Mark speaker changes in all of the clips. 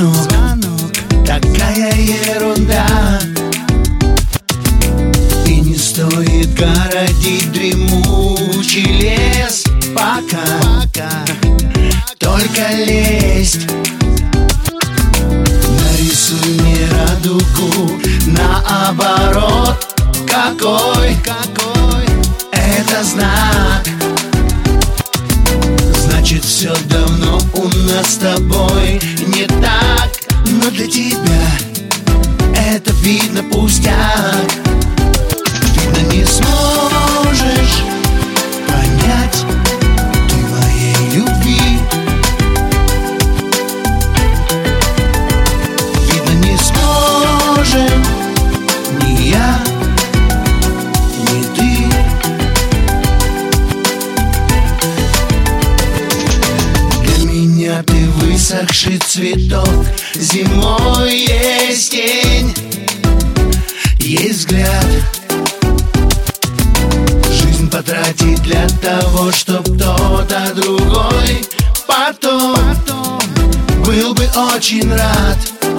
Speaker 1: звонок, такая ерунда. И не стоит городить дремучий лес пока только лезть. Нарисуй мне радугу наоборот. Какой это знак? Значит, все давно у нас с тобой не так. Но для тебя это видно пустяк. Видно, не сможешь понять ты моей любви. Видно, не сможем ни я, ни ты. Для меня ты высохший цветок. Зимой есть тень, есть взгляд. Жизнь потратить для того, чтоб кто-то другой потом был бы очень рад.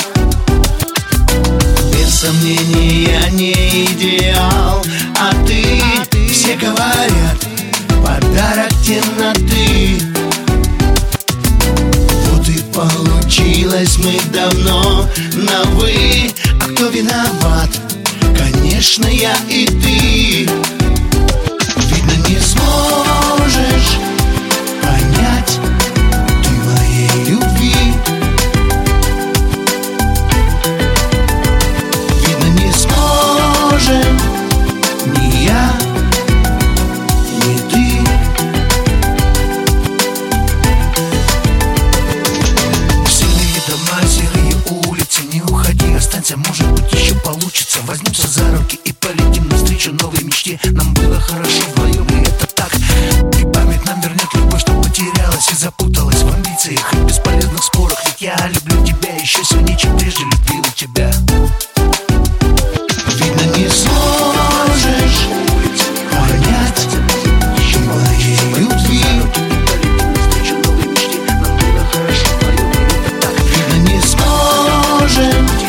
Speaker 1: Без сомнения, я не идеал, а ты, все говорят, подарок темноты. Вот и получилось, мы давно на «вы». А кто виноват? Конечно, я и ты. Видно, не сможешь понять ты моей любви. Видно, не сможем ни я, ни ты. Серые дома, серые улицы, не уходи, останься, может быть, еще получится. Возьмемся за руки и полетим навстречу новой мечте. Нам было хорошо вдвоем, и это так. И память нам вернет любовь, что потерялась и запуталась в амбициях и бесполезных спорах. Ведь я люблю тебя еще сильнее, чем прежде любил тебя. Видно, не сможешь понять ты моей любви. Видно, не сможем